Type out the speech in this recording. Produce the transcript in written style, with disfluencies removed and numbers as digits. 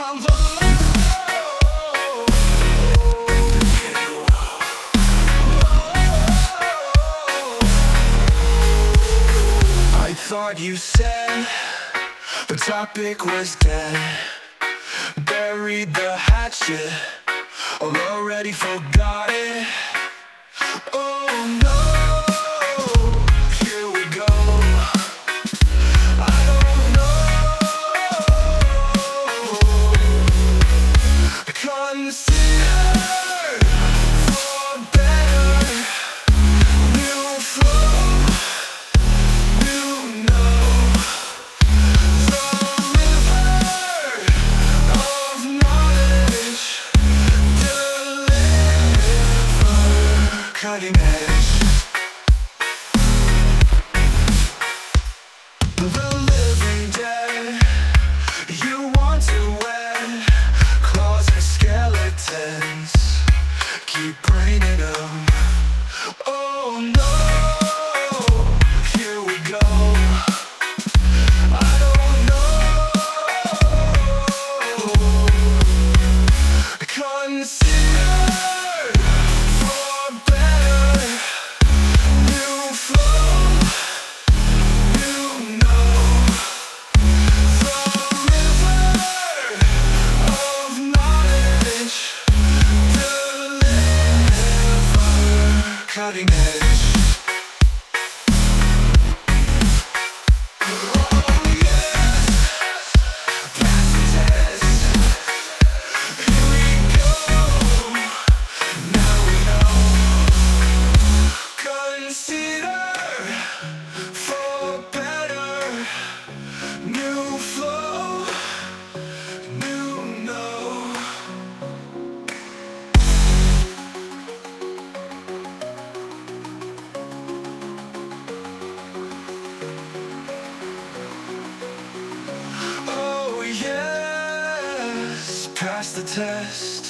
I thought you said the topic was dead, buried the hatchet, or already forgot it. Oh no, here we go. I don't know. Consider for better, new flow, new know. The river of knowledge, deliver, cutting edge. The living dead, you want to wed, claws and skeletons, keep bringing them. Oh no, here we go. I don't know. Consider for better, new flow, new know. The river of knowledge, deliver, cutting edge. Consider for better, new flow, new know. Oh yes, pass the test.